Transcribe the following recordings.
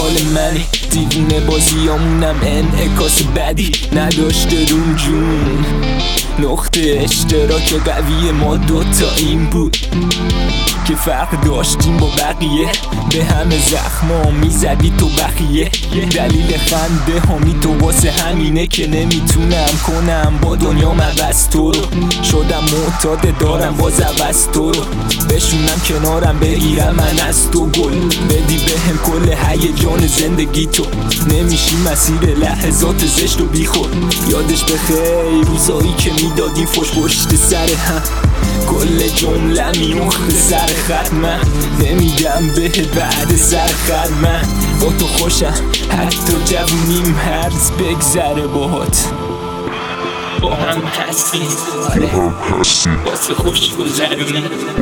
مال منی. دیوونه بازیامونم انعکاس بدی نداشته روم جون. نقطه اشتراک قوی ما دوتا این بود که فرق داشتیم با بقیه. به همه زخما میزدی تو بخیه. دلیل خنده همی تو واسه همینه که نمیتونم کنم با دنیا عوض تو رو. شدم معتاد دارم باز عوض تو رو. بشونم کنارم بگیرم من از تو گل. بدی بهم کل هیجان زندگی تو. نمیشی مسیر لحظات زشت و بیخود. یادش بخیر روزایی که میدادیم فش پشت سر هم. کل جمله میوخت سر خط. من نمیدم بهت بعد سر خط. من با تو خوشم حتی جوونیم هرز بگذره باهات. با هم هستیم واسه خوش گذرونی.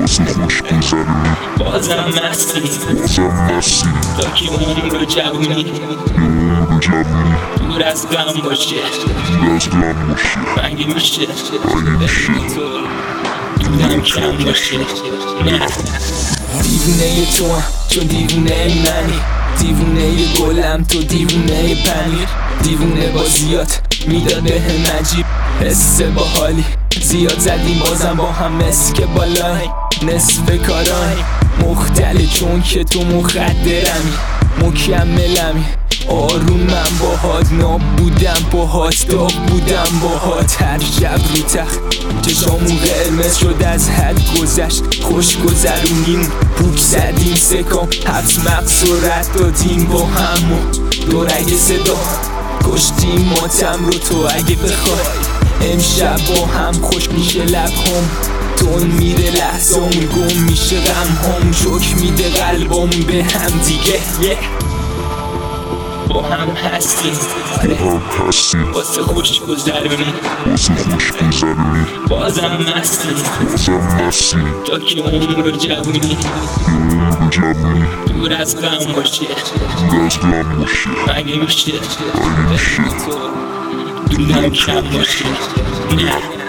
بازم هستیم تا که عمر جوونی دور از غم باشه. مگه میشه دورم کم باشه؟ نه. دیوونه تو هم چون دیوونه منی. دیوونه گلم تو دیوونه پنیر. دیوونه بازیات میداد بهم عجیب حس باحالی. زیاد زدیم بازم با هم مسک بالای. نصف کارای مختل چون که تو مخدرمی. مکملمی آروم من باهات. ناب بودم باهات داب بودم باهات. هر شب رو تخت چشامون قرمز شد از حد گذشت. خوش گذرونیم پوک زدیم سکام. حبس مقصورت دادیم با هم و دو رگ صدا کشتیم ماتم رو. تو اگه بخوای امشب با هم خوش میشه لبهام. تون میره لحظام گم میشه غم هم. جوک میده قلبام به هم دیگه. با هم هستیم واسه خوش گذرونی. بازم هستیم تا که عمر جوونی دور از غم باشه. مگه میشه دورم کم باشه؟ نه.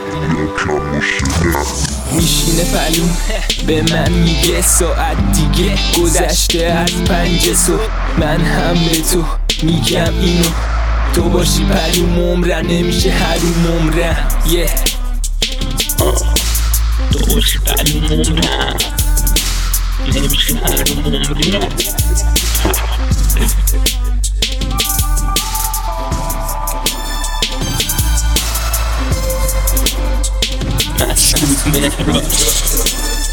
میشینه پلوم به من میگه ساعت دیگه گذشته از 5 صبح. من هم به تو میگم اینو تو باشی پلوم عمرم نمیشه حروم عمرم. تو باشی پلوم عمرم نمیشه حروم عمرم. مسعود مهراد